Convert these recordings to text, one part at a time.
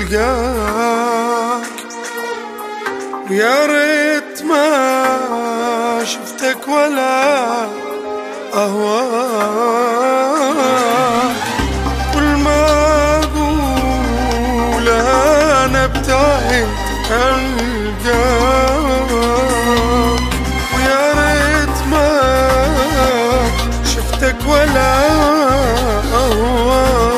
ألقاك، ويا ريت ما شفتك ولا أهواك. كل ما أقول أنا ابتعد ألقاك، ويا ريت ما شفتك ولا أهواك.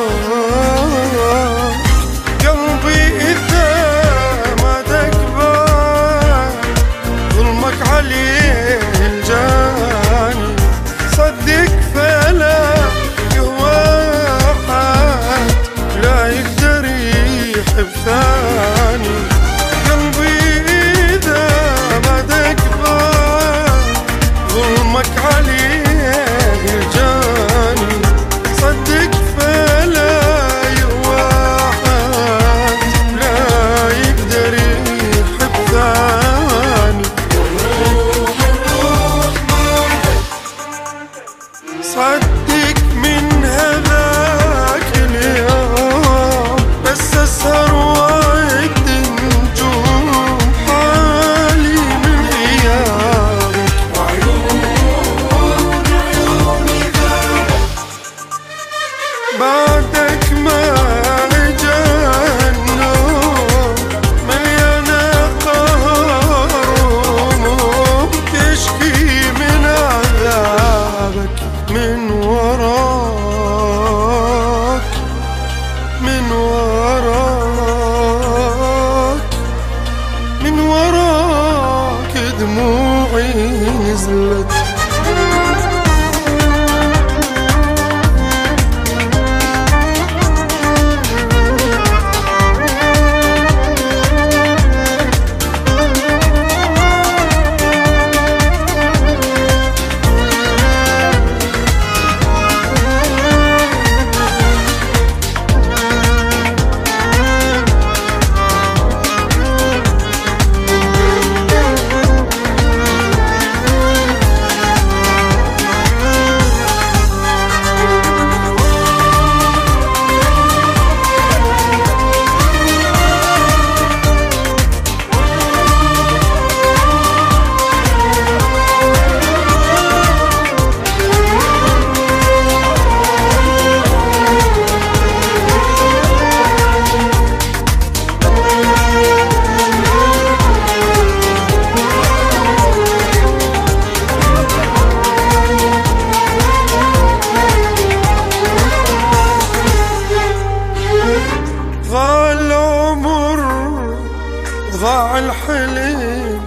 قلبي إذا ما تقبل ظلمك عليه الجاني، صدق فلا يهوى أحد لا يقدر يحب ثاني. قلبي إذا ما تقبل ظلمك عليه الجاني، صدق فلا يهوى أحد لا يقدر يحب ثاني. صدق من هذاك اليوم بس أسهر وعد النجوم حالي من غيابك، وعيون عيوني ذابت بعدك ما اجى النوم. مليانة قهر وهموم تشكي من عذابك، من وراك من وراك من وراك دموعي نزلت. ضاع العمر ضاع الحلم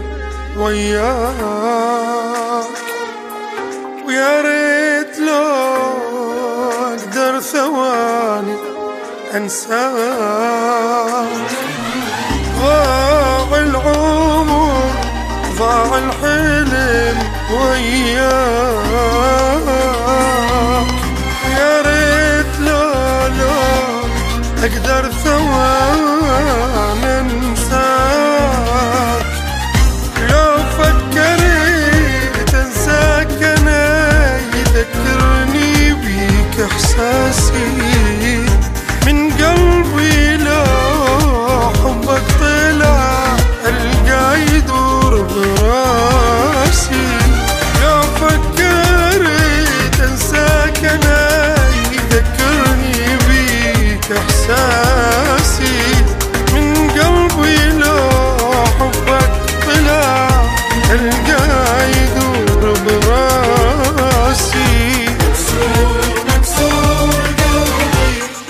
وياك، ويا ريت لو اقدر ثواني انساك. ضاع العمر ضاع الحلم وياك، يا ريت لو أقدر ثواني أنساك. لو فكرت أنساك أنا يذكرني بيك إحساسي من قلبي. لو حبك طلع ألقى يدور براسي. لو فكرت أنساك أنا يذكرني بيك إحساسي من قلبي. لو حبك طلع ألقى يدور براسي. مكسور قلبي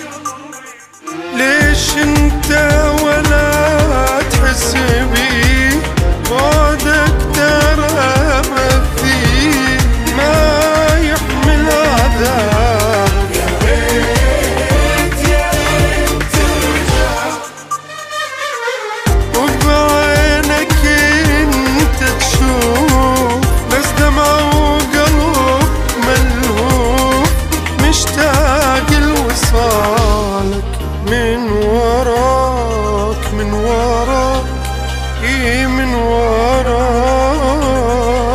ليش انت ولا تحس بي؟ بعدك ترى فيه ما يحمل عذاب.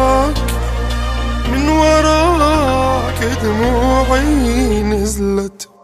دموعي نزلت.